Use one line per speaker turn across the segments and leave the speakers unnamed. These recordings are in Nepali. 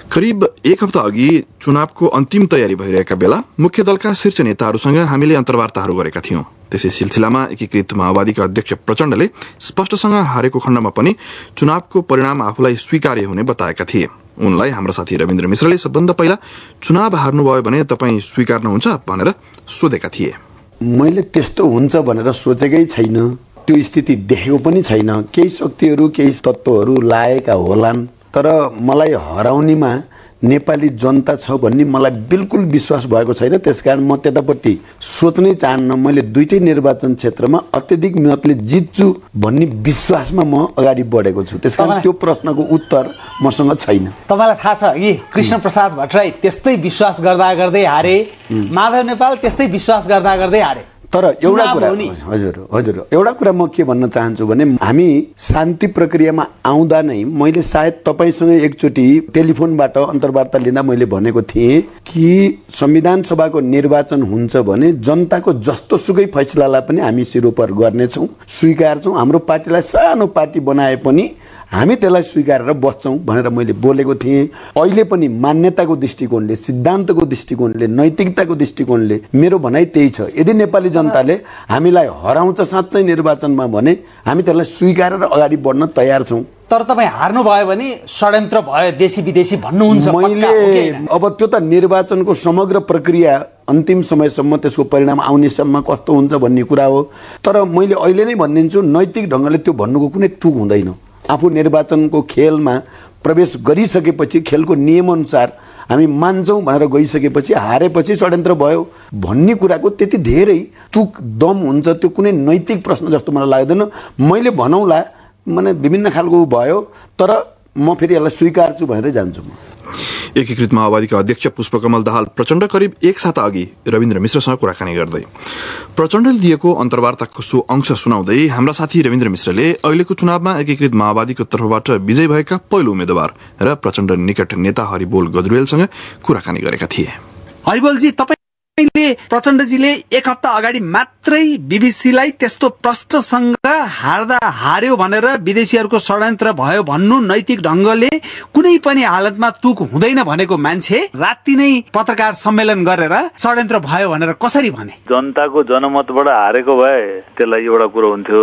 करिब एक हप्ता अघि चुनावको अन्तिम तयारी भइरहेका बेला मुख्य दलका शीर्ष नेताहरूसँग हामीले अन्तर्वार्ताहरू गरेका थियौं। त्यसै सिलसिलामा एकीकृत माओवादीका अध्यक्ष प्रचण्डले स्पष्टसँग हारेको खण्डमा पनि चुनावको परिणाम आफूलाई स्वीकार्य हुने बताएका थिए। उनलाई हाम्रो साथी रविन्द्र मिश्रले सबभन्दा पहिला चुनाव हार्नुभयो भने तपाईँ स्वीकार्नुहुन्छ भनेर सोधेका थिए।
मैले त्यस्तो हुन्छ भनेर सोचेकै छैन, त्यो स्थिति देखेको पनि छैन। केही शक्तिहरू केही तत्त्वहरू लागेका होलान्, तर मलाई हराउनेमा नेपाली जनता छ भन्ने मलाई बिल्कुल विश्वास भएको छैन। त्यसकारण म त्यतापट्टि सोच्नै चाहन्न। मैले दुईटै निर्वाचन क्षेत्रमा अत्यधिक मतले जित्छु भन्ने विश्वासमा म अगाडि बढेको छु। त्यसकारण त्यो प्रश्नको उत्तर मसँग छैन।
तपाईलाई थाहा छ कि कृष्ण प्रसाद भट्टराई त्यस्तै विश्वास गर्दा गर्दै हारे, माधव नेपाल त्यस्तै विश्वास गर्दा गर्दै हारे।
तर एउटा कुरा हजुर एउटा कुरा म के भन्न चाहन्छु भने हामी शान्ति प्रक्रियामा आउँदा नै मैले सायद तपाईसँग एकचोटि टेलिफोनबाट अन्तर्वार्ता लिँदा मैले भनेको थिएँ कि संविधान सभाको निर्वाचन हुन्छ भने जनताको जस्तो सुकै फैसलालाई पनि हामी सिरोपर गर्नेछौँ, स्वीकार्छौँ। हाम्रो पार्टीलाई सानो पार्टी बनाए पनि हामी त्यसलाई स्वीकारेर बस्छौँ भनेर मैले बोलेको थिएँ। अहिले पनि मान्यताको दृष्टिकोणले, सिद्धान्तको दृष्टिकोणले, नैतिकताको दृष्टिकोणले मेरो भनाइ त्यही छ। यदि नेपाली जनताले हामीलाई हराउँछ साँच्चै निर्वाचनमा भने हामी त्यसलाई स्वीकारेर अगाडि बढ्न तयार छौँ।
तर तपाईँ हार्नुभयो भने षड्यन्त्र भयो, देशी विदेशी भन्नुहुन्छ।
मैले अब त्यो त निर्वाचनको समग्र प्रक्रिया अन्तिम समयसम्म त्यसको परिणाम आउनेसम्म कस्तो हुन्छ भन्ने कुरा हो। तर मैले अहिले नै भनिदिन्छु, नैतिक ढङ्गले त्यो भन्नुको कुनै तुक हुँदैन। आफू निर्वाचनको खेलमा प्रवेश गरिसकेपछि खेलको नियमअनुसार हामी मान्छौँ भनेर गइसकेपछि हारेपछि षड्यन्त्र भयो भन्ने कुराको त्यति धेरै तुक दम हुन्छ, त्यो कुनै नैतिक प्रश्न जस्तो मलाई लाग्दैन। मैले भनौँला माने विभिन्न खालको भयो, तर म फेरि यसलाई स्वीकार्छु भनेर जान्छु। म
एकीकृत माओवादीका अध्यक्ष पुष्पकमल दाहाल प्रचण्ड करिब एक साता अघि रविन्द्र मिश्रसँग कुराकानी गर्दै प्रचण्डले दिएको अन्तर्वार्ताको सो अंश सुनाउँदै हाम्रा साथी रविन्द्र मिश्रले अहिलेको चुनावमा एकीकृत माओवादीको तर्फबाट विजय भएका पहिलो उम्मेद्वार र प्रचण्ड निकट नेता हरिबोल गजरुएलसँग कुराकानी गरेका थिए।
हरिबोलजी, तपाईले प्रचण्डजीले एक हप्ता अगाडि मात्रै बीबीसीलाई त्यस्तो प्रष्टसँग हार्यो भनेर विदेशीहरूको षड्यन्त्र भयो भन्नु नैतिक ढङ्गले कुनै पनि हालतमा तुक हुँदैन भनेको मान्छे राति नै पत्रकार सम्मेलन गरेर षड्यन्त्र भयो भनेर कसरी भने?
जनताको जनमतबाट हारेको भए त्यसलाई एउटा कुरो हुन्थ्यो।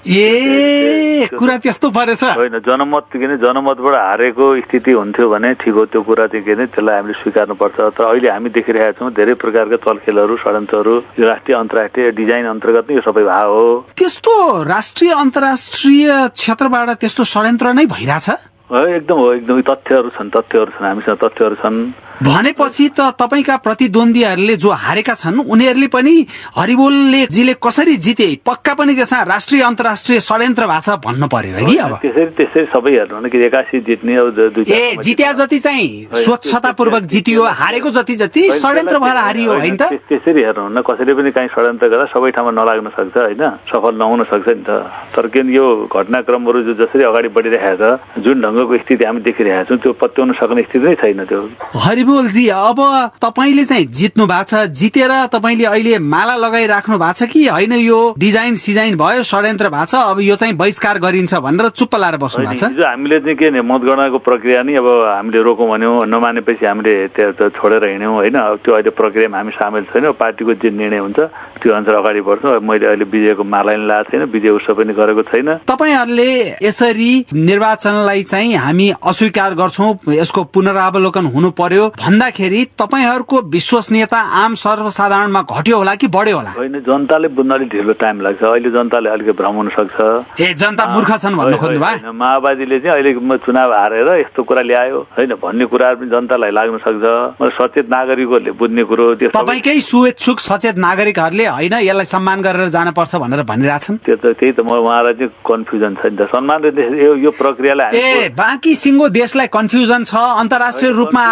कुरा त्यस्तो परेछ
होइन, जनमतबाट हारेको स्थिति हुन्थ्यो भने ठिक हो, त्यो कुरा चाहिँ त्यसलाई हामीले स्वीकार्नुपर्छ। तर अहिले हामी देखिरहेका छौँ धेरै प्रकारका चलखेलहरू, षड्यन्त्रहरू राष्ट्रिय अन्तर्राष्ट्रिय डिजाइन अन्तर्गत नै यो सबै भाग हो।
त्यस्तो राष्ट्रिय अन्तर्राष्ट्रिय क्षेत्रबाट त्यस्तो षड्यन्त्र नै भइरहेछ?
एकदम हो, एकदम तथ्यहरू छन्, हामीसँग तथ्यहरू छन्।
भनेपछि त तपाईका प्रतिद्वन्दीहरूले जो हारेका छन् उनीहरूले पनि हरिबोलले जीले कसरी जिते पक्का पनि त्यसमा राष्ट्रिय अन्तर्राष्ट्रिय षड्यन्त्र भएको छ भन्नु पर्यो है कि? अब
त्यसरी सबै हेर्नु कि एकासी जित्ने
जित्या जति चाहिँ स्वच्छतापूर्वक जितियो, हारेको जति षड्यन्त्र भएर हारियो होइन त?
त्यसरी हेर्नु न, कसैले पनि कहीँ षड्यन्त्र गर्दा सबै ठाउँमा नलाग्न सक्छ होइन, सफल नहुन सक्छ नि त। तर किन यो घटनाक्रमहरू जसरी अगाडि बढिरहेको छ, जुन ढङ्गको स्थिति हामी देखिरहेका छौँ त्यो पत्याउन सक्ने स्थिति नै छैन। त्यो
हरिबोलजी, अब तपाईले चाहिँ जित्नु भएको छ, जितेर तपाईले अहिले माला लगाइराख्नु भएको छ कि होइन यो डिजाइन सिजाइन भयो, षड्यन्त्र भएको छ, अब यो चाहिँ बहिष्कार गरिन्छ भनेर चुप्प लाएर बस्नु भएको छ?
हामीले चाहिँ के मतगणनाको प्रक्रिया नै अब हामीले रोकौँ भन्यौँ, नमानेपछि हामीले त्यो छोडेर हिँड्यौँ होइन। त्यो अहिले प्रक्रियामा हामी सामेल छैनौँ। पार्टीको जे निर्णय हुन्छ त्यो अनुसार अगाडि बढ्छौँ। मैले अहिले विजयको माला नि लगाएको छैन, विजय उत्सव पनि गरेको छैन।
तपाईहरूले यसरी निर्वाचनलाई चाहिँ हामी अस्वीकार गर्छौँ, यसको पुनरावलोकन हुनु पर्यो भन्दाखेरि तपाईहरूको विश्वसनीयता आम सर्वसाधारणमा घट्यो होला कि बढ्यो होला?
होइन, जनताले बुझ्न अलिक ढिलो टाइम लाग्छ। अहिले जनताले अलिकति भ्रम हुन सक्छ।
जनता मूर्ख छन् भन्नु खोज्नु भयो?
माओवादीले चाहिँ अहिले चुनाव हारेर यस्तो कुरा ल्यायो होइन भन्ने कुराहरू पनि जनतालाई लाग्न सक्छ। सचेत नागरिकहरूले बुझ्ने कुरो,
तपाईँकै शुभेच्छुक सचेत नागरिकहरूले होइन यसलाई सम्मान गरेर जानुपर्छ भनेर भनिरहेछन्।
त्यही त उहाँलाई चाहिँ कन्फ्युजन छ नि त। सम्मान यो प्रक्रियालाई
बाँकी सिङ्गो देशलाई कन्फ्युजन छ, अन्तर्राष्ट्रिय रूपमा आएका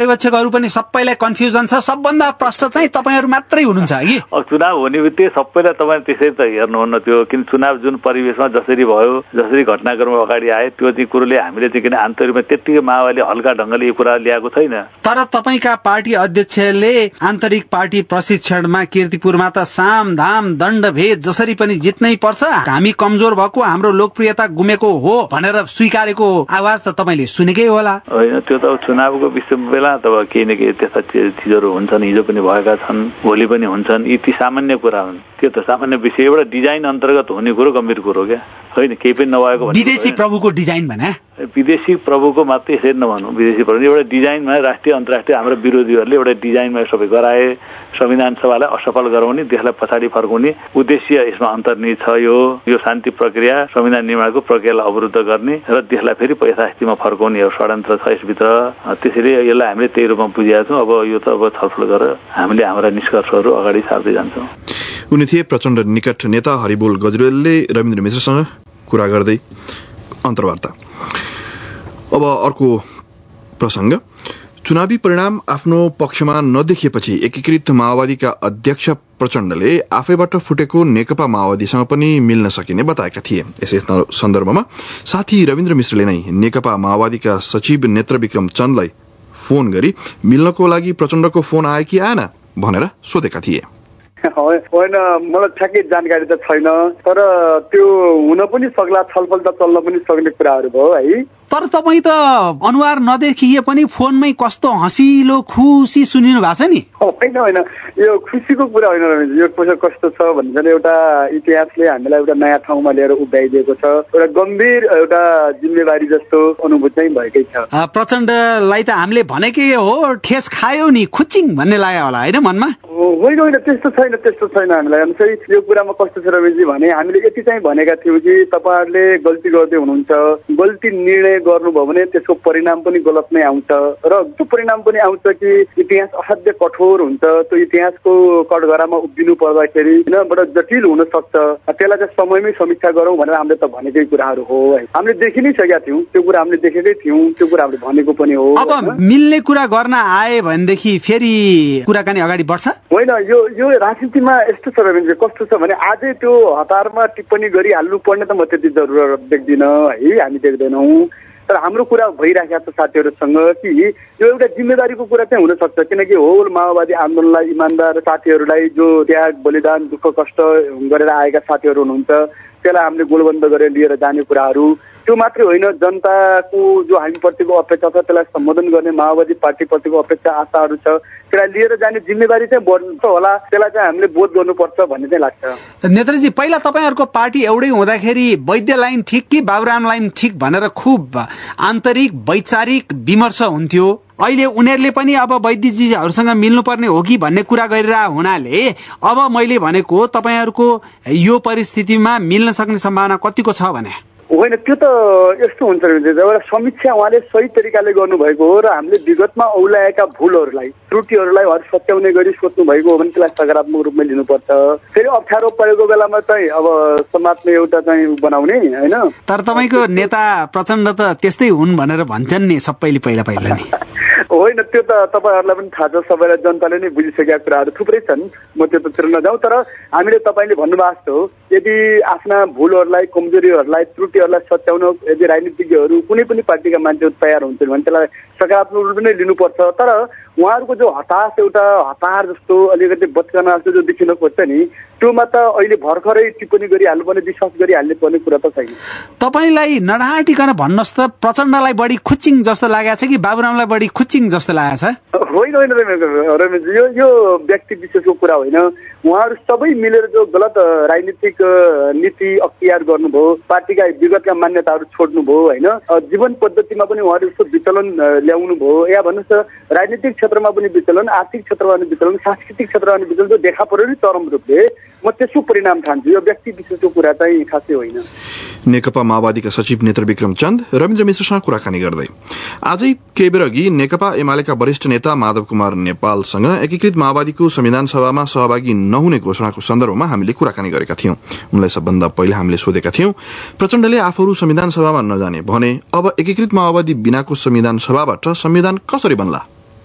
पर्यवेक्षकहरू पनि सबैलाई कन्फ्युजन छ, सबभन्दा प्रष्ट चाहिँ तपाईँहरू मात्रै हुनुहुन्छ कि?
चुनाव हुने बित्तिकै सबैलाई तपाईँ त्यसरी त हेर्नुहुन्न त्यो, किन चुनाव जुन परिवेशमा जसरी भयो, जसरी घटनाक्रम अगाडि आए त्यो चाहिँ कुरोले हामीले चाहिँ किन आन्तरिकमा त्यत्तिकै माओवादीले हल्का ढङ्गले यो कुरा ल्याएको छैन।
तर तपाईँका पार्टी अध्यक्षले आन्तरिक पार्टी प्रशिक्षणमा कीर्तिपुरमा त साम धाम दण्ड भेद जसरी पनि जित्नै पर्छ, हामी कमजोर भएको, हाम्रो लोकप्रियता गुमेको हो भनेर स्वीकारेको आवाज त तपाईँले सुनेकै होला।
होइन, त्यो त चुनावको विषय बेला त केही न केही त्यस्ता चिजहरू हुन्छन्, हिजो पनि भएका छन्, भोलि पनि हुन्छन्, यी ती सामान्य कुरा हुन्। त्यो त सामान्य विषय, एउटा डिजाइन अन्तर्गत हुने कुरो गम्भीर कुरो क्या, होइन केही पनि नभएको।
विदेशी प्रभुको डिजाइन भने
विदेशी प्रभुको मात्रै यसरी नभनौँ, विदेशी प्रभु एउटा डिजाइनमा राष्ट्रिय अन्तर्राष्ट्रिय हाम्रो विरोधीहरूले एउटा डिजाइनमा सबै गराए, संविधान सभालाई असफल गराउने, देशलाई पछाडि फर्काउने उद्देश्य यसमा अन्तर्निहित छ। यो शान्ति प्रक्रिया, संविधान निर्माणको प्रक्रियालाई अवरुद्ध गर्ने र देशलाई फेरि यथास्थितिमा फर्काउने एउटा षड्यन्त्र छ यसभित्र। त्यसैले यसलाई हामीले त्यही रूपमा बुझेका छौँ। अब यो त छलफल गरेर हामीले हाम्रा निष्कर्षहरू अगाडि सार्दै जान्छौँ।
उनी थिए प्रचण्ड निकट नेता हरिबोल गजरेलले रविन्द्र मिश्रसँग कुरा गर्दै अन्तर्वार्ता। अब अर्को प्रसङ्ग, चुनावी परिणाम आफ्नो पक्षमा नदेखिएपछि एकीकृत माओवादीका अध्यक्ष प्रचण्डले आफैबाट फुटेको नेकपा माओवादीसँग पनि मिल्न सकिने बताएका थिए। यसै सन्दर्भमा साथी रविन्द्र मिश्रले नै नेकपा माओवादीका सचिव नेत्रविक्रम चन्दलाई फोन गरी मिल्नको लागि प्रचण्डको फोन आए कि आएन भनेर सोधेका थिए।
होइन, मलाई ठ्याक्कै जानकारी त छैन, तर त्यो हुन पनि सक्ला, छलफल त चल्न पनि सक्ने कुराहरू भयो है।
तर तपाईँ त अनुहार नदेखिए पनि फोनमै कस्तो हँसिलो खुसी सुनिनु भएको छ नि?
होइन होइन, यो खुसीको कुरा होइन रमेश, यो कस्तो छ भने एउटा इतिहासले हामीलाई एउटा नयाँ ठाउँमा लिएर उभ्याइदिएको छ, एउटा गम्भीर एउटा जिम्मेवारी जस्तो अनुभूति चाहिँ भएकै छ।
प्रचण्डलाई त हामीले भनेकै हो, ठेस खायो नि खुचिङ भन्ने लाग्यो होला होइन मनमा?
होइन होइन, त्यस्तो छैन हामीलाई। अनि चाहिँ यो कुरामा कस्तो छ रमेशजी भने हामीले यति चाहिँ भनेका थियौँ कि तपाईँहरूले गल्ती गर्दै हुनुहुन्छ, गल्ती निर्णय गर्नुभयो भने त्यसको परिणाम पनि गलत नै आउँछ, र त्यो परिणाम पनि आउँछ कि इतिहास असाध्य कठोर हुन्छ, त्यो इतिहासको कठघरामा उभिनु पर्दाखेरि बडा जटिल हुन सक्छ, त्यसलाई चाहिँ समयमै समीक्षा गरौँ भनेर हामीले त भनेकै कुराहरू हो है। हामीले देखि नै सकेका थियौँ, त्यो कुरा हामीले देखेकै थियौँ, त्यो कुरा हामीले भनेको पनि हो।
अब मिल्ने कुरा गर्न आए भनेदेखि फेरि कुराकानी अगाडि बढ्छ?
होइन, यो राजनीतिमा यस्तो छ रविन्द्र, कस्तो छ भने आजै त्यो हतारमा टिप्पणी गरिहाल्नु पर्ने त म त्यति जरुरत देख्दिनँ है, हामी देख्दैनौँ। तर हाम्रो कुरा भइराखेको छ साथीहरूसँग कि यो एउटा जिम्मेदारीको कुरा चाहिँ हुन सक्छ, किनकि होल माओवादी आन्दोलनलाई इमान्दार साथीहरूलाई जो त्याग बलिदान दुःख कष्ट गरेर आएका साथीहरू हुनुहुन्छ, त्यसलाई हामीले गोलबन्द गरेर लिएर जाने कुराहरू त्यो मात्रै होइन, जनताको जो हामीप्रतिको अपेक्षा छ त्यसलाई सम्बोधन गर्ने माओवादी पार्टीप्रतिको अपेक्षा आशाहरू छ, त्यसलाई लिएर जाने जिम्मेवारी चाहिँ बढ्छ होला, त्यसलाई चाहिँ हामीले बोध गर्नुपर्छ भन्ने चाहिँ लाग्छ।
नेत्रजी, पहिला तपाईँहरूको पार्टी एउटै हुँदाखेरि वैद्य लाइन ठिक कि बाबुराम लाइन ठिक भनेर खुब आन्तरिक वैचारिक विमर्श हुन्थ्यो। अहिले उनीहरूले पनि अब वैद्यजीहरूसँग मिल्नुपर्ने हो कि भन्ने कुरा गरिरह हुनाले अब मैले भनेको तपाईँहरूको यो परिस्थितिमा मिल्न सक्ने सम्भावना कतिको छ भने?
होइन, त्यो त यस्तो हुन्छ एउटा समीक्षा उहाँले सही तरिकाले गर्नुभएको हो र हामीले विगतमा औलाएका भुलहरूलाई त्रुटिहरूलाई सच्याउने गरी सोच्नु भएको हो भने त्यसलाई सकारात्मक रूपमा लिनुपर्छ। फेरि अप्ठ्यारो परेको बेलामा चाहिँ अब समाजमा एउटा चाहिँ बनाउने होइन।
तर तपाईँको नेता प्रचण्ड त त्यस्तै हुन् भनेर भन्छन् नि सबैले पहिला नि।
होइन, त्यो त तपाईँहरूलाई पनि थाहा छ, सबैलाई जनताले नै बुझिसकेका कुराहरू थुप्रै छन्, म त्यो त तिर नजाउँ। तर हामीले तपाईँले भन्नुभएको जस्तो यदि आफ्ना भुलहरूलाई कमजोरीहरूलाई त्रुटिहरूलाई सच्याउन यदि राजनीतिज्ञहरू कुनै पनि पार्टीका मान्छेहरू तयार हुन्छन् भने त्यसलाई सकारात्मक रूपमा नै लिनुपर्छ। तर उहाँहरूको जो हताश एउटा हतार जस्तो अलिकति बचकना जस्तो जो देखिन खोज्छ नि, त्योमा त अहिले भर्खरै टिप्पणी गरिहाल्नुपर्ने विश्वास गरिहाल्ने पर्ने कुरा त छैन।
तपाईँलाई नडाटिकन भन्नुहोस् त, प्रचण्डलाई बढी खुचिङ जस्तो लागेको छ कि बाबुरामलाई बढी खुचिङ जस्तो लागेको छ?
होइन होइन रमेश, यो व्यक्ति विशेषको कुरा होइन, उहाँहरू सबै मिलेर जो गलत राजनीतिक नीति अख्तियार गर्नुभयो, पार्टीका विगतका मान्यताहरू छोड्नुभयो होइन, जीवन पद्धतिमा पनि उहाँहरू यस्तो विचलन ल्याउनु भयो, या भन्नुहोस् त राजनीतिक क्षेत्रमा पनि विचलन, आर्थिक क्षेत्रमा पनि विचलन, सांस्कृतिक क्षेत्रमा पनि विचलन जो देखा पर्यो नि चरम रूपले, म त्यसको परिणाम ठान्छु, यो व्यक्ति विशेषको कुरा चाहिँ खासै होइन।
नेकपा माओवादीका सचिव नेत्रविक्रम चन्द रविन्द्र मिश्रसँग कुराकानी गर्दै आजै केही बेर अघि नेकपा एमालेका वरिष्ठ नेता माधव कुमार नेपालसँग एकीकृत माओवादीको संविधान सभामा सहभागी नहुने घोषणाको सन्दर्भमा हामीले कुराकानी गरेका थियौं। उनलाई सबभन्दा पहिले हामीले सोधेका थियौं, प्रचण्डले आफूहरू संविधान सभामा नजाने भने अब एकीकृत माओवादी बिनाको संविधान सभाबाट संविधान कसरी बन्ला?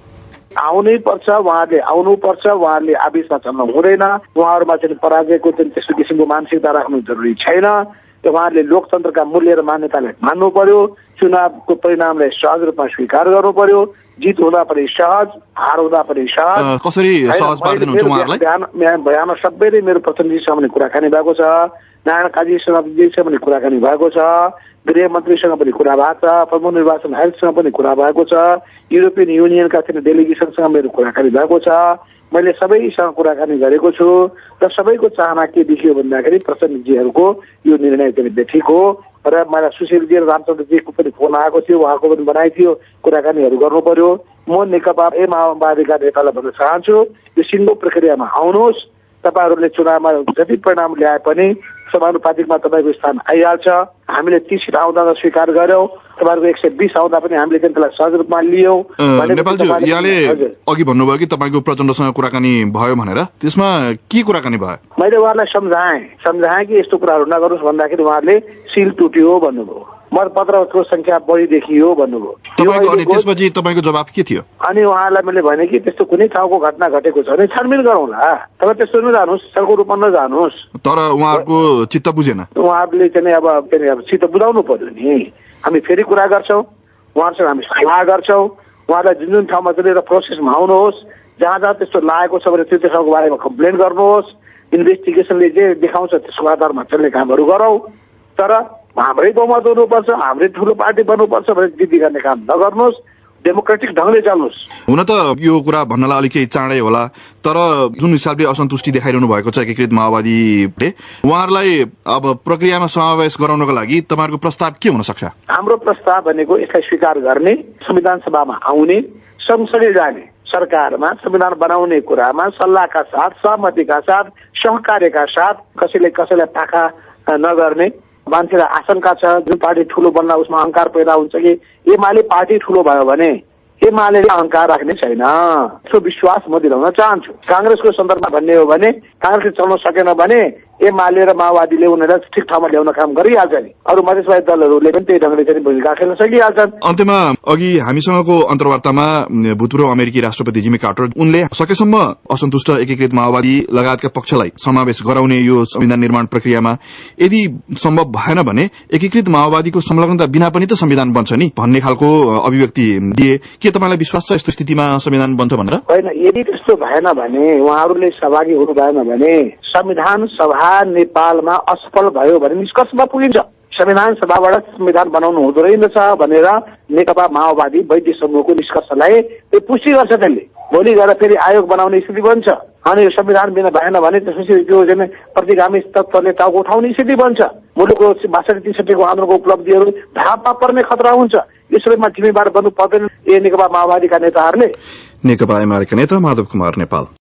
आउनै पर्छ, उहाँहरूले आउनुपर्छ, उहाँहरूले आवेशमा चल्नु हुँदैन, उहाँहरूमा चाहिँ पराजयको चाहिँ त्यस्तो किसिमको मानसिकता राख्नु जरुरी छैन। उहाँहरूले लोकतन्त्रका मूल्य र मान्यतालाई मान्नु पर्यो, चुनावको परिणामलाई सहज रूपमा स्वीकार गर्नु पर्यो, जित हुँदा पनि सहज, हार हुँदा पनि सहज।
कसरी सहज पार्दिनुहुन्छ उहाँहरूलाई?
बयानमा सबैले मेरो प्रतिनिधिसँग पनि कुराकानी भएको छ, नारायण काजीसँग पनि कुराकानी भएको छ, गृहमन्त्रीसँग पनि कुरा भएको छ, प्रमुख निर्वाचन आयुक्तसँग पनि कुरा भएको छ, युरोपियन युनियनका डेलिगेसनसँग मेरो कुराकानी भएको छ। मैले सबैसँग कुराकानी गरेको छु र सबैको चाहना के देखियो भन्दाखेरि प्रतिनिधिहरूको यो निर्णय चाहिँ ठिक हो र मलाई सुशीलजी र रामचन्द्रजीको पनि फोन आएको थियो, उहाँको पनि बनाइ थियो, कुराकानीहरू गर्नु पर्यो। म नेकपा माओवादीका नेतालाई भन्न चाहन्छु, यो सिङ्गो प्रक्रियामा आउनुहोस्। तपाईँहरूले चुनावमा जति परिणाम ल्याए पनि समानुपातिकमा तपाईँको स्थान आइहाल्छ। हामीले 30 सीट आउँदा स्वीकार गर्यौं, तपाईँहरूको 120 आउँदा पनि हामीले त्यसलाई सहज रूपमा लियौं।
नेपालजी, यहाँले अघि भन्नुभयो कि तपाईँको प्रचण्डसँग कुराकानी भयो भनेर, त्यसमा के कुराकानी भयो?
मैले उहाँलाई सम्झाएँ कि यस्तो कुराहरू नगर्नुहोस् भन्दाखेरि उहाँहरूले सिल टुट्यो भन्नुभयो, मतपत्रको संख्या बढी देखियो भन्नुभयो।
अनि त्यसपछि तपाईँको जवाब के थियो?
अनि उहाँलाई मैले भने कि त्यस्तो कुनै ठाउँको घटना घटेको छ भने छानबिन गरौँला, तपाईँ त्यस्तो नजानुहोस्, सरको रूपमा नजानुहोस्।
तर उहाँहरूको चित्त बुझेन।
उहाँहरूले चाहिँ अब चित्त बुझाउनु पर्यो नि। हामी फेरि कुरा गर्छौँ, उहाँहरूसँग हामी सल्लाह गर्छौँ, उहाँलाई जुन जुन ठाउँमा चाहिँ प्रोसेसमा आउनुहोस्, जहाँ जहाँ त्यस्तो लागेको छ भने त्यो ठाउँको बारेमा कम्प्लेन गर्नुहोस्, इन्भेस्टिगेसनले जे देखाउँछ त्यसको आधारमा चल्ने कामहरू गरौँ। तर हाम्रै बहुमत हुनुपर्छ, हाम्रै ठुलो पार्टी बन्नुपर्छ भने जिद्दी गर्ने काम नगर्नुहोस्, डेमोक्रेटिक ढंगले चल्नुहोस्।
हुन त यो कुरा भन्नलाई अलिक चाँडै होला, तर जुन हिसाबले असन्तुष्टि देखाइरहनु भएको छ एकीकृत माओवादीले, उहाँहरूलाई अब प्रक्रियामा समावेश गराउनको लागि तपाईँहरूको प्रस्ताव के हुन सक्छ? हाम्रो
प्रस्ताव भनेको यसलाई स्वीकार गर्ने, संविधान सभामा आउने, सँगसँगै जाने, सरकारमा संविधान बनाउने कुरामा सल्लाहका साथ, सहमतिका साथ, सहकार्यका साथ, कसैले कसैलाई पाखा नगर्ने। मान्छेलाई आशंका छ जुन पार्टी ठुलो बन्ला उसमा अहंकार पैदा हुन्छ कि एमाले पार्टी ठुलो भयो भने एमाले अहंकार राख्ने छैन, त्यो विश्वास म दिलाउन चाहन्छु। कांग्रेसको सन्दर्भमा भन्ने हो भने कांग्रेसले चल्न सकेन भने एमाले र माओवादीले उनीहरूलाई ठिक ठाउँमा ल्याउन काम गरिहाल्छ नि, अरू मधेसवादी दलहरूले पनि त्यही ढंगले चाहिँ भूमिका खेल्न सकिहाल्छन्।
अन्त्यमा अघि हामीसँगको अन्तर्वार्तामा भूतपूर्व अमेरिकी राष्ट्रपति जिमी कार्टर उनले सकेसम्म असन्तुष्ट एकीकृत माओवादी लगायतका पक्षलाई समावेश गराउने यो संविधान निर्माण प्रक्रियामा यदि सम्भव भएन भने एकीकृत माओवादीको संलग्नता बिना पनि त संविधान बन्छ नि भन्ने खालको अभिव्यक्ति दिए। के तपाईँलाई विश्वास छ यस्तो स्थितिमा संविधान बन्छ भनेर?
होइन, यदि त्यस्तो भएन भने, उहाँहरूले सहभागी हुनु भएन भने संविधान सभा नेपालमा असफल भयो भने निष्कर्षमा पुगिन्छ। संविधान सभाबाट संविधान बनाउनु हुँदो रहेछ भनेर नेकपा माओवादी वैद्य समूहको निष्कर्षलाई पुष्टि गर्छ। त्यसले भोलि गएर फेरि आयोग बनाउने स्थिति बन्छ। अनि यो संविधान बिना भएन भने त्यसपछि त्यो चाहिँ प्रतिगामी तत्त्वले टाउको उठाउने स्थिति बन्छ। मुलुकको 62-63 आन्दोलनको उपलब्धिहरू धापमा पर्ने खतरा हुन्छ। यसैमा जिम्मेवार बन्नु पर्दैन ए नेकपा माओवादीका नेताहरूले।
नेकपा एमालेका नेता माधव कुमार नेपाल।